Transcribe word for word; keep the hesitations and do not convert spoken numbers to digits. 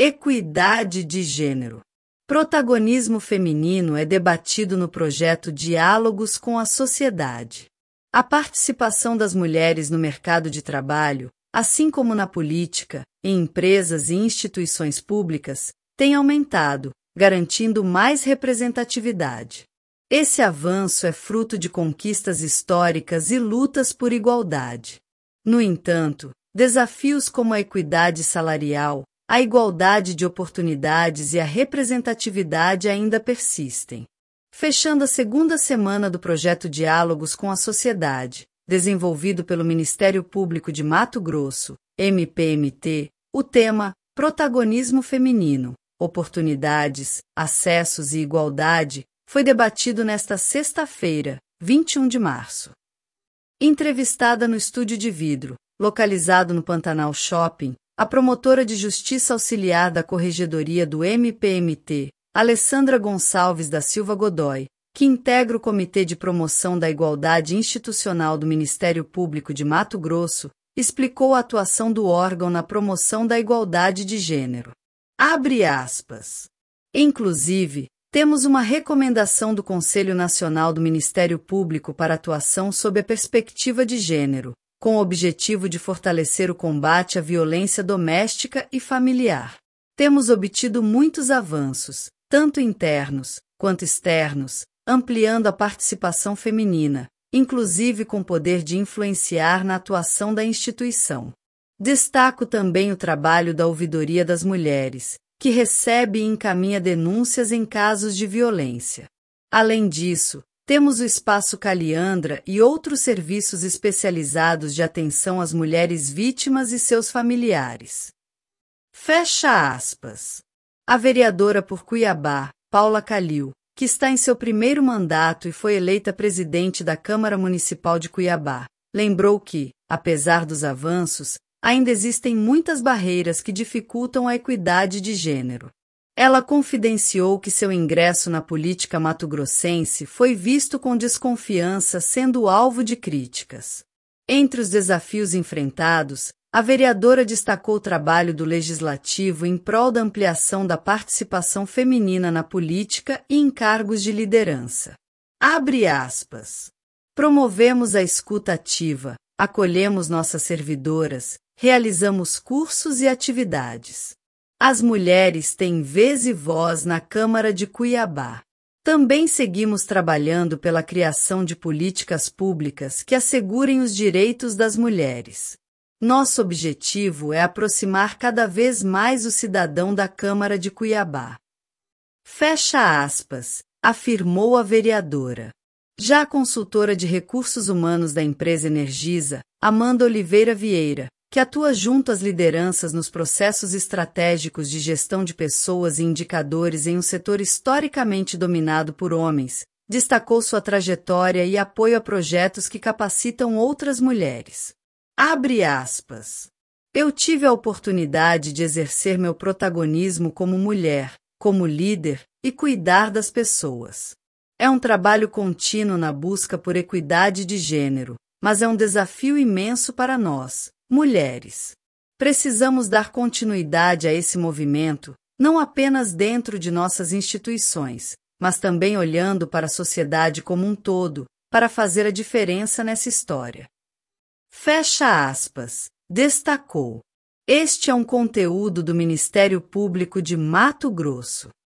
Equidade de gênero. Protagonismo feminino é debatido no projeto Diálogos com a Sociedade. A participação das mulheres no mercado de trabalho, assim como na política, em empresas e instituições públicas, tem aumentado, garantindo mais representatividade. Esse avanço é fruto de conquistas históricas e lutas por igualdade. No entanto, desafios como a equidade salarial, a igualdade de oportunidades e a representatividade ainda persistem. Fechando a segunda semana do projeto Diálogos com a Sociedade, desenvolvido pelo Ministério Público de Mato Grosso, M P M T, o tema Protagonismo Feminino, Oportunidades, Acessos e Igualdade foi debatido nesta sexta-feira, vinte e um de março. Entrevistada no Estúdio de Vidro, localizado no Pantanal Shopping, a promotora de Justiça Auxiliar da Corregedoria do M P M T, Alessandra Gonçalves da Silva Godoy, que integra o Comitê de Promoção da Igualdade Institucional do Ministério Público de Mato Grosso, explicou a atuação do órgão na promoção da igualdade de gênero. Abre aspas. Inclusive, temos uma recomendação do Conselho Nacional do Ministério Público para atuação sob a perspectiva de gênero, com o objetivo de fortalecer o combate à violência doméstica e familiar. Temos obtido muitos avanços, tanto internos quanto externos, ampliando a participação feminina, inclusive com poder de influenciar na atuação da instituição. Destaco também o trabalho da Ouvidoria das Mulheres, que recebe e encaminha denúncias em casos de violência. Além disso, temos o Espaço Caliandra e outros serviços especializados de atenção às mulheres vítimas e seus familiares. Fecha aspas. A vereadora por Cuiabá, Paula Calil, que está em seu primeiro mandato e foi eleita presidente da Câmara Municipal de Cuiabá, lembrou que, apesar dos avanços, ainda existem muitas barreiras que dificultam a equidade de gênero. Ela confidenciou que seu ingresso na política mato-grossense foi visto com desconfiança, sendo alvo de críticas. Entre os desafios enfrentados, a vereadora destacou o trabalho do Legislativo em prol da ampliação da participação feminina na política e em cargos de liderança. Abre aspas. Promovemos a escuta ativa, acolhemos nossas servidoras, realizamos cursos e atividades. As mulheres têm vez e voz na Câmara de Cuiabá. Também seguimos trabalhando pela criação de políticas públicas que assegurem os direitos das mulheres. Nosso objetivo é aproximar cada vez mais o cidadão da Câmara de Cuiabá. Fecha aspas, afirmou a vereadora. Já a consultora de recursos humanos da empresa Energisa, Amanda Oliveira Vieira, que atua junto às lideranças nos processos estratégicos de gestão de pessoas e indicadores em um setor historicamente dominado por homens, destacou sua trajetória e apoio a projetos que capacitam outras mulheres. Abre aspas. Eu tive a oportunidade de exercer meu protagonismo como mulher, como líder e cuidar das pessoas. É um trabalho contínuo na busca por equidade de gênero, mas é um desafio imenso para nós, mulheres. Precisamos dar continuidade a esse movimento, não apenas dentro de nossas instituições, mas também olhando para a sociedade como um todo, para fazer a diferença nessa história. Fecha aspas, destacou. Este é um conteúdo do Ministério Público de Mato Grosso.